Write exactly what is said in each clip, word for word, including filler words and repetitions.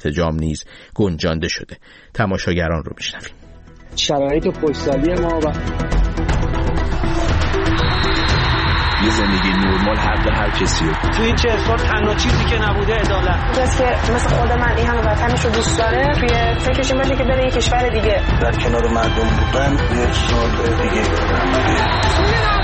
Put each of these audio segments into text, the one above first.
مسابقات جام نیز گنجانده شده. تماشاگران رو میشنویم. شرایط پشتسالی ما و یه زندگی نرمال حق هر کسی. تو این چهل سال تنها چیزی که نبوده عدالت. کسی که مثل خود من این همه وطنش رو دوست داره توی فکرش این باشه که بره یه کشور دیگه. در کنار مردم بودن یک سال دیگه بودن.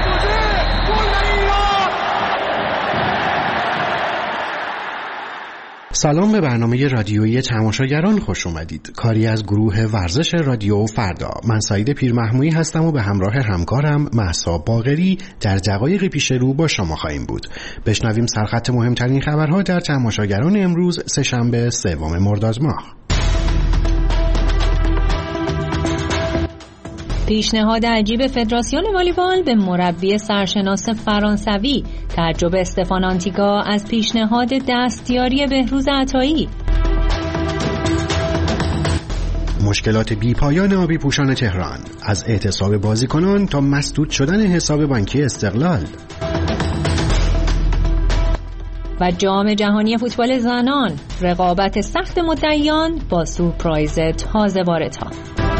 سلام به برنامه رادیویی تماشاگران خوش اومدید. کاری از گروه ورزش رادیو فردا. من سعید پیرمحمودی هستم و به همراه همکارم مهسا باقری در دقایق پیش رو با شما خواهیم بود. بشنویم سرخط مهمترین خبرها در تماشاگران امروز سه‌شنبه سوم مرداد ماه. پیشنهاد عجیب فدراسیون والیبال به مربی سرشناس فرانسوی، تعجب استفان آنتیگا از پیشنهاد دستیاری بهروز عطایی. مشکلات بی‌پایان آبی پوشان تهران، از اعتصاب بازیکنان تا مسدود شدن حساب بانکی استقلال. و جام جهانی فوتبال زنان، رقابت سخت مدعیان با سورپرایز تازه واردها.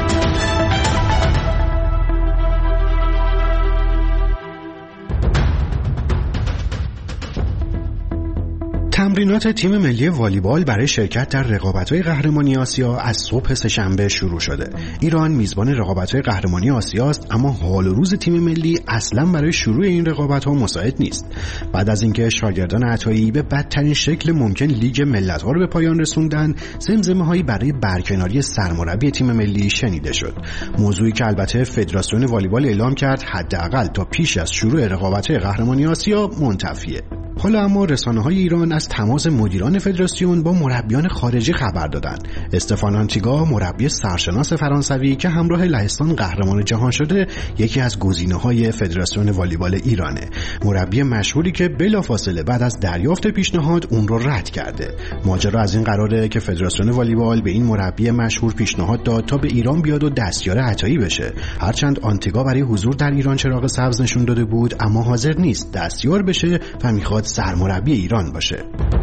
تمرینات تیم ملی والیبال برای شرکت در رقابت‌های قهرمانی آسیا از صبح سه‌شنبه شروع شده. ایران میزبان رقابت‌های قهرمانی آسیا است، اما حال و روز تیم ملی اصلاً برای شروع این رقابت‌ها مساعد نیست. بعد از اینکه شاگردان عطایی به بدترین شکل ممکن لیگ ملت‌ها رو به پایان رسوندن، زمزمه‌هایی برای برکناری سرمربی تیم ملی شنیده شد. موضوعی که البته فدراسیون والیبال اعلام کرد حداقل تا پیش از شروع رقابت‌های قهرمانی آسیا منتفیه. حالا اما رسانه‌های ایران از تماس مدیران فدراسیون با مربیان خارجی خبر دادند. استفان آنتیگا، مربی سرشناس فرانسوی که همراه لهستان قهرمان جهان شده، یکی از گزینه‌های فدراسیون والیبال ایرانه. مربی مشهوری که بلافاصله بعد از دریافت پیشنهاد اون رو رد کرده. ماجرا از این قراره که فدراسیون والیبال به این مربی مشهور پیشنهاد داد تا به ایران بیاد و دستیار عطایی بشه. هرچند آنتیگا برای حضور در ایران چراغ سبز نشون داده بود، اما حاضر نیست دستیار بشه و میخواد سرمربی ایران باشه.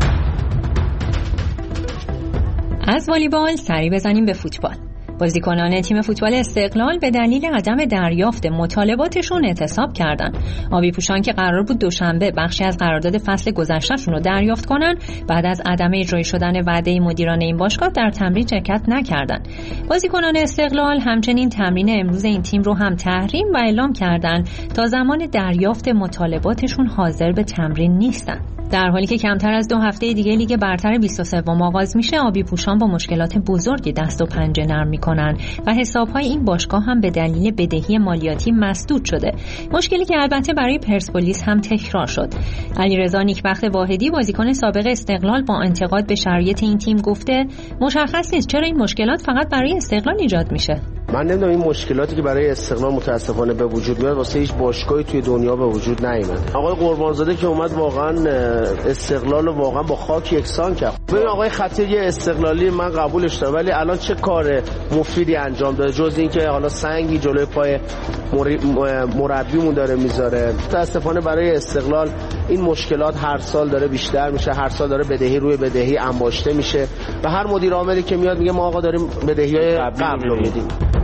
از والیبال سری بزنیم به فوتبال. بازیکنان تیم فوتبال استقلال به دلیل عدم دریافت مطالباتشون اعتصاب کردن. آبی پوشان که قرار بود دوشنبه بخشی از قرارداد فصل گذشتهشون رو دریافت کنن، بعد از عدم اجرای شدن وعده مدیران این باشگاه در تمرین شرکت نکردن. بازیکنان استقلال همچنین تمرین امروز این تیم رو هم تحریم و اعلام کردن تا زمان دریافت مطالباتشون حاضر به تمرین نیستن. در حالی که کمتر از دو هفته دیگه لیگ برتر بیست و سه آغاز میشه، آبی پوشان با مشکلات بزرگی دست و پنجه نرم میکنن و حسابهای این باشگاه هم به دلیل بدهی مالیاتی مسدود شده. مشکلی که البته برای پرسپولیس هم تکرار شد. علیرضا نیکبخت واحدی، بازیکن سابق استقلال، با انتقاد به شرایط این تیم گفته مشخص نیست چرا این مشکلات فقط برای استقلال ایجاد میشه. من نمیدونم این مشکلاتی که برای استقلال متاسفانه به وجود میاد واسه هیچ باشگاهی توی دنیا به وجود نیامد. آقای قربانزاده که اومد واقعا استقلال رو واقعا با خاک یکسان کرد. ببین آقای خطیب یه استقلالی، من قبولش دارم، ولی الان چه کار مفیدی انجام داده جز اینکه حالا سنگی جلوی پای مربیمون داره میذاره. متاسفانه برای استقلال این مشکلات هر سال داره بیشتر میشه، هر سال داره بدهی روی بدهی انباشته میشه و هر مدیر عاملی که میاد میگه ما آقا داریم بدهیای قبل رو میدیم.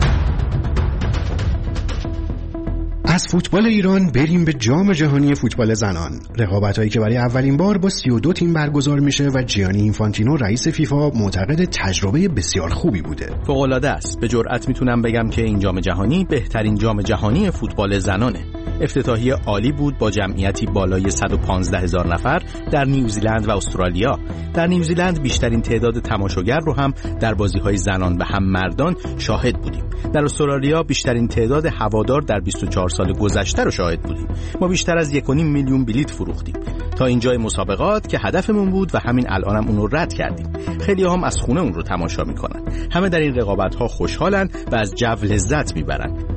از فوتبال ایران بریم به جام جهانی فوتبال زنان. رقابت‌هایی که برای اولین بار با سی و دو تیم برگزار میشه و جیانی اینفانتینو رئیس فیفا معتقد تجربه بسیار خوبی بوده. فوق‌العاده است. به جرئت میتونم بگم که این جام جهانی بهترین جام جهانی فوتبال زنانه. افتتاحیه عالی بود با جمعیتی بالای صد و پانزده هزار نفر در نیوزیلند و استرالیا. در نیوزیلند بیشترین تعداد تماشاگر رو هم در بازی‌های زنان و هم مردان شاهد بودیم. در استرالیا بیشترین تعداد هوادار در بیست و چهار سال گذشته رو شاهد بودیم. ما بیشتر از یک و نیم میلیون بلیت فروختیم. تا اینجای مسابقات که هدفمون بود و همین الانم اون رو رد کردیم. خیلی هم از خونه اون رو تماشا میکنن. همه در این رقابت‌ها خوشحالن و از جو لذت میبرن.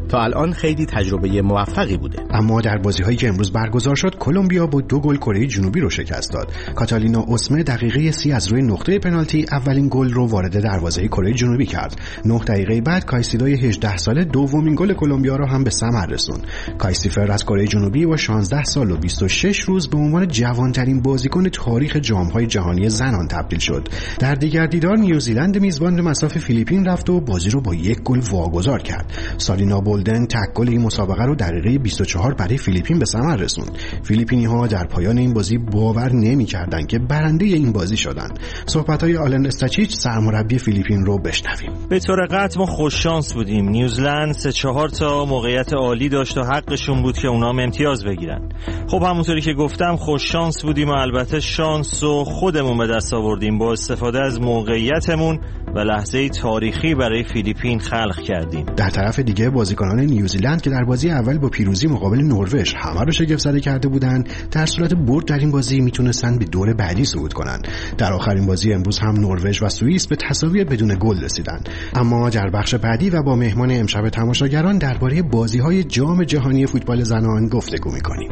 تا الان خیلی تجربه موفقی بوده. اما در بازی‌هایی که امروز برگزار شد کلمبیا با دو گل کره جنوبی رو شکست داد. کاتالینا اوسمه دقیقه سی از روی نقطه پنالتی اولین گل رو وارد دروازه کره جنوبی کرد. نه دقیقه بعد کایسیدوی هجده ساله دومین گل کلمبیا رو هم به ثمر رسوند. کایسیفر از کره جنوبی با شانزده سال و بیست و شش روز به عنوان جوانترین بازیکن تاریخ جام‌های جهانی زنان تبدیل شد. در دیگر دیدار نیوزیلند میزبان به مصاف فیلیپین رفت و بازی رو با یک گل واگذار کرد. سالینا بولدن تک گل این مسابقه رو دقیقه بیست و چهار برای فیلیپین به ثمر رسوند. فیلیپینی‌ها در پایان این بازی باور نمی‌کردند که برنده این بازی شدند. صحبت‌های آلن استاچیچ سرمربی فیلیپین رو بشنویم. به طور قطع ما خوش شانس بودیم. نیوزلند سه چهار تا موقعیت عالی داشت و حقشون بود که اونام امتیاز بگیرن. خب همونطوری که گفتم خوش شانس بودیم و البته شانس رو خودمون به دست آوردیم با استفاده از موقعیتمون و لحظه تاریخی برای فیلیپین خلق کردیم. در طرف دیگه بازیکنان نیوزیلند که در بازی اول با پیروزی مقابل نروژ همه رو شگفت زده کرده بودند، در صورت برد در این بازی میتونستن به دور بعدی صعود کنند. در آخرین بازی امروز هم نروژ و سوئیس به تساوی بدون گل رسیدند. اما در بخش بعدی و با مهمان امشب تماشاگران درباره بازی‌های جام جهانی فوتبال زنان گفتگو می‌کنیم.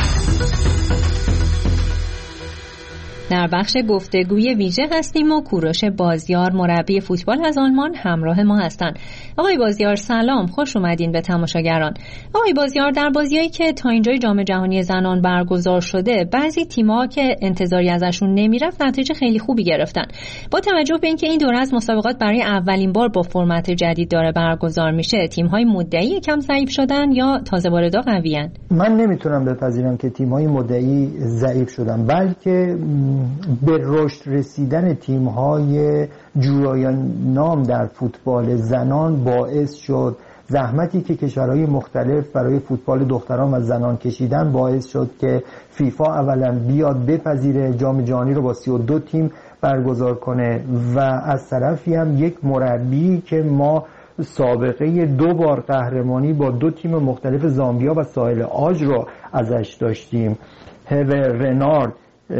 در بخش گفتگوی ویژه هستیم و کوروش بازیار مربی فوتبال از آلمان همراه ما هستند. آقای بازیار سلام، خوش اومدین به تماشاگران. آقای بازیار، در بازیایی که تا اینجای جام جهانی زنان برگزار شده بعضی تیم‌ها که انتظاری ازشون نمیرفت نتیجه خیلی خوبی گرفتن. با توجه به اینکه این دوره از مسابقات برای اولین بار با فرمت جدید داره برگزار میشه، تیم‌های مدعی کم ضعیف شدن یا تازه واردا قویان؟ من نمیتونم بپذیرم که تیم‌های مدعی ضعیف شدن، بلکه به رشد رسیدن تیم‌های جویای نام در فوتبال زنان باعث شد. زحمتی که کشورهای مختلف برای فوتبال دختران و زنان کشیدن باعث شد که فیفا اولا بیاد بپذیره جام جهانی رو با سی و دو تیم برگزار کنه و از طرفی هم یک مربی که ما سابقه دو بار قهرمانی با دو تیم مختلف زامبیا و ساحل عاج رو ازش داشتیم، هرو رنارد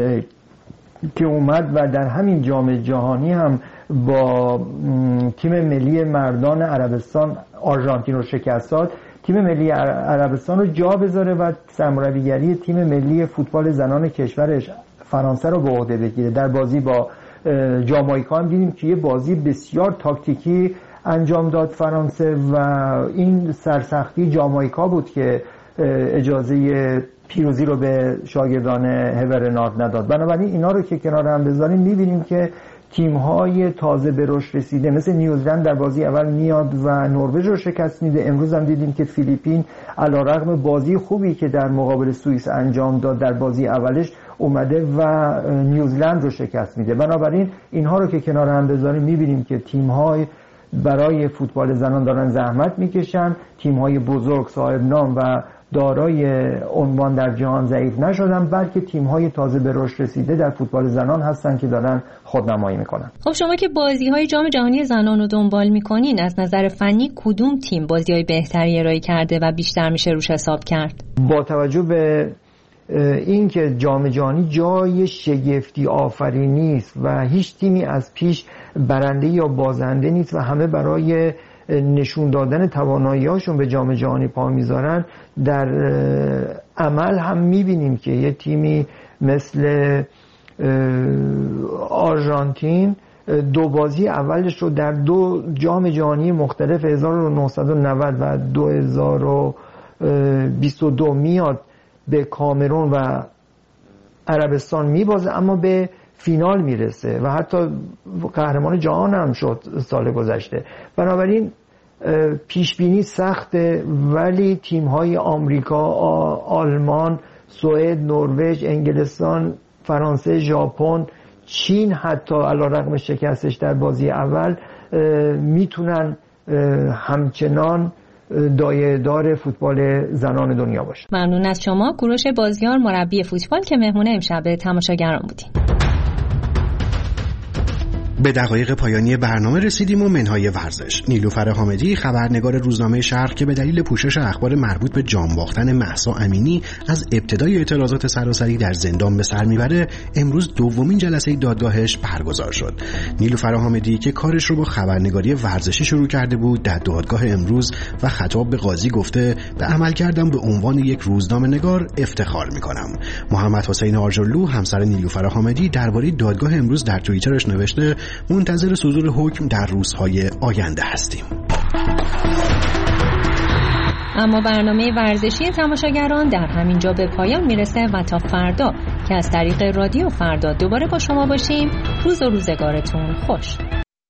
که اومد و در همین جام جهانی هم با تیم ملی مردان عربستان آرژانتین رو شکست داد، تیم ملی عربستان رو جا بذاره و سرمربیگری تیم ملی فوتبال زنان کشورش فرانسه رو به عهده بگیره. در بازی با جامائیکا هم دیدیم که یه بازی بسیار تاکتیکی انجام داد فرانسه و این سرسختی جامائیکا بود که اجازه پیروزی رو به شاگردان هورنارد نداد. بنابراین اینا رو که کنار هم بذاریم می‌بینیم که تیم‌های تازه به رشد رسیده مثل نیوزلند در بازی اول میاد و نروژ رو شکست میده. امروز هم دیدیم که فیلیپین علیرغم بازی خوبی که در مقابل سوئیس انجام داد در بازی اولش اومده و نیوزلند رو شکست میده. بنابراین اینها رو که کنار هم بذاریم می‌بینیم که تیم‌های برای فوتبال زنان دارن زحمت میکشن، تیم‌های بزرگ صاحب نام و دارای عنوان در جهان ضعیف نشدن، بلکه تیم‌های تازه به رشد رسیده در فوتبال زنان هستن که دارن خودنمایی میکنن. خب شما که بازی‌های جام جهانی زنان رو دنبال میکنین، از نظر فنی کدوم تیم بازی‌های بهتری ارائه کرده و بیشتر میشه روش حساب کرد؟ با توجه به این که جام جهانی جای شگفتی آفرینی است و هیچ تیمی از پیش برنده یا بازنده نیست و همه برای نشون دادن توانایی‌هاشون به جام جهانی پا میذارن، در عمل هم میبینیم که یه تیمی مثل آرژانتین دو بازی اولش رو در دو جام جهانی مختلف هزار و نهصد و نود و دو هزار و بیست و دو میاد به کامرون و عربستان میبازه اما به فینال میرسه و حتی قهرمان جهان هم شد سال گذشته. بنابراین پیش بینی سخته، ولی تیم‌های آمریکا، آلمان، سوئد، نروژ، انگلستان، فرانسه، ژاپن، چین حتی علیرغم شکستش در بازی اول میتونن همچنان دایه‌دار فوتبال زنان دنیا باشن. ممنون از شما کوروش بازیار مربی فوتبال که مهمون امشب تماشاگران بودین. به دقایق پایانی برنامه رسیدیم و منهای ورزش. نیلوفر حامدی خبرنگار روزنامه شرق که به دلیل پوشش اخبار مربوط به جان باختن مهسا امینی از ابتدای اعتراضات سراسری در زندان به سر میبره، امروز دومین جلسه دادگاهش برگزار شد. نیلوفر حامدی که کارش رو با خبرنگاری ورزشی شروع کرده بود، در دادگاه امروز و خطاب به قاضی گفته به عمل کردم به عنوان یک روزنامه‌نگار افتخار میکنم. محمد حسین آرجلو همسر نیلوفر حامدی درباره دادگاه امروز در توییترش نوشته منتظر صدور حکم در روزهای آینده هستیم. اما برنامه ورزشی تماشاگران در همینجا به پایان میرسه و تا فردا که از طریق رادیو فردا دوباره با شما باشیم، روز و روزگارتون خوش.